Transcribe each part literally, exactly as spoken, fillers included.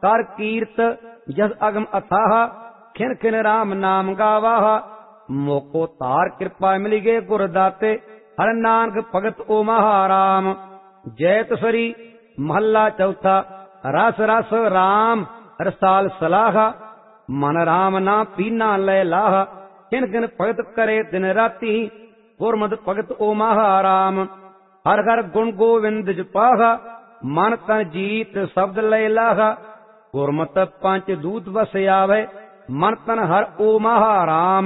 कर कीर्त जस अगम अथाह, खिन खिन राम नाम गावाह। मोको तार कृपा मिल गए गुर दाते, हर नानक भगत ओ महाराम। जैत सरी महला चौथा। रस रस राम रसाल सलाह, मन राम ना पीना लय लाह। खिन खिन भगत करे दिन राती, गुरमत भगत ओ महाराम। हर हर गुण गोविंद जपाह, मन तन जीत शब्द लय लाह। गुरमत पंच दूत बस आवे, मन तन हर ओ महाराम।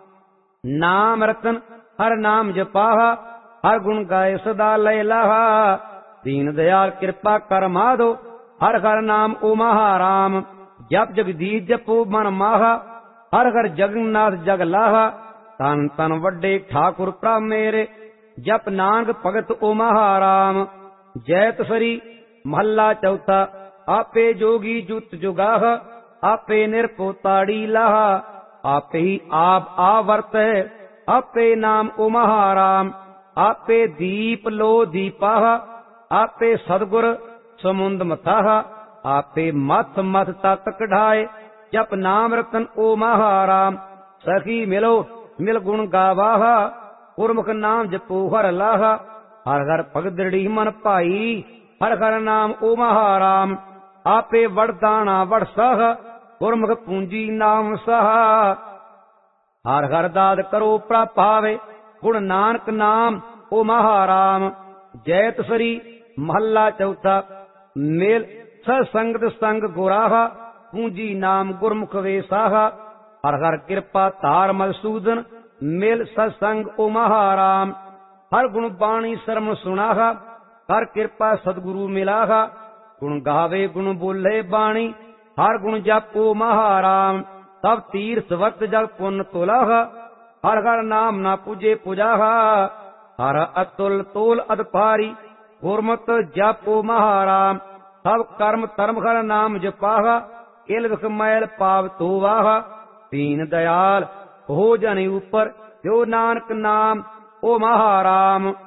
नाम रतन हर नाम जपाह, हर गुण गाय सदा लय लाहा। दीन दयाल कृपा कर माधो, हर हर नाम ओ महाराम। जप जगदीश जपो मन माहा, हर हर जगन्नाथ जग लाहा। तन तन वड्डे ठाकुर प्रभ मेरे, जप नानक भगत ओ महाराम। जैत सरी महला चौथा। आपे जोगी जुत जुगाह, आपे निरपो ताड़ी लाह। आपे ही आप आवर्त है, आपे नाम ओ महाराम। आपे दीप लो दीपाह, आपे सदगुर समुंद मथाह। आपे मथ मथ तत कढ़ाए, जप नाम रतन ओ महाराम। सखी मिलो मिल गुण गावाह, गुरमुख नाम जपो हर लाह। हर हर भगत दृढ़ी मन भाई, हर हर नाम ओ महाराम। आपे वरदाना वड़ सह, गुरमुख पूंजी नाम सह। हर हर दाद करो प्रभावे, गुण नानक नाम ओ महाराम। जैत सरी महला चौथा। मेल सत्संगत संग गुराह, पूंजी नाम गुरमुख वेसाह। हर हर कृपा तार मधुसूदन, मेल सत्संग ओ महाराम। हर गुण बाणी शर्म सुनाह, हर कृपा सदगुरु मिलाह। गुण गावे गुण बोले बाणी, हर गुण जपो महाराम। तब तीर्थ वक्त जग पुन तुलाह, हर हर नाम ना पूजे पुजाह। हर अतुल तोल अदपारी, गुरमत जपो महाराम। सब कर्म धर्म हर नाम जपाह, इल विख मैल पाव तोवाह। दीन दयाल हो जन ऊपर, जो नानक नाम ओ महाराम।